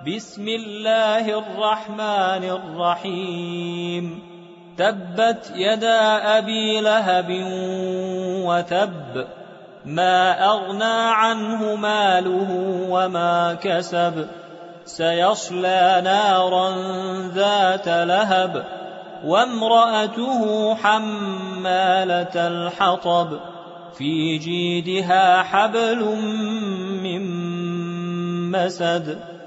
بسم الله الرحمن الرحيم تبت يدا أبي لهب وتب ما أغنى عنه ماله وما كسب سيصلى نارا ذات لهب وامرأته حمالة الحطب في جيدها حبل من مسد